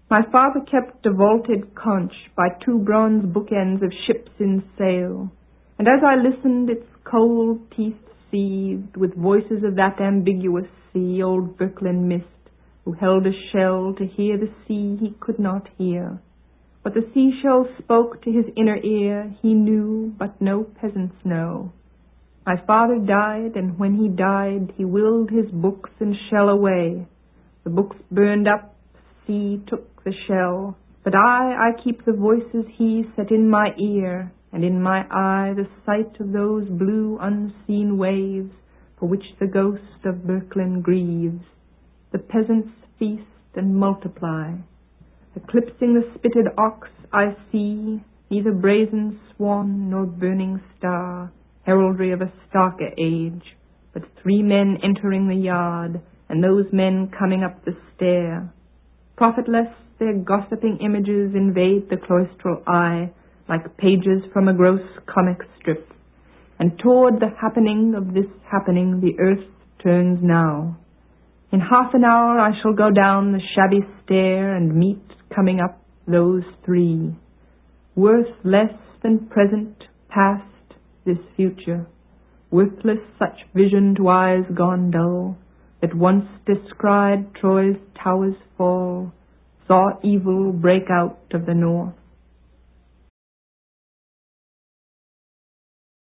My father kept a vaulted conch by 2 bronze bookends of ships in sail, and as I listened its cold teeth seethed with voices of that ambiguous sea, old Birkeland mist, who held a shell to hear the sea he could not hear. What the seashell spoke to his inner ear he knew, but no peasants know. My father died, and when he died he willed his books and shell away. The books burned up, sea took the shell, but I keep the voices he set in my ear, and in my eye the sight of those blue unseen waves for which the ghost of Birkeland grieves. The peasants feast and multiply. Eclipsing the spitted ox I see neither brazen swan nor burning star, heraldry of a starker age, but 3 men entering the yard, and those men coming up the stair. Profitless, their gossiping images invade the cloistral eye like pages from a gross comic strip, and toward the happening of this happening the earth turns now. In half an hour I shall go down the shabby stair and meet coming up those 3, worth less than present, past, this future, worthless such vision to eyes gone dull, that once descried Troy's towers fall, saw evil break out of the north.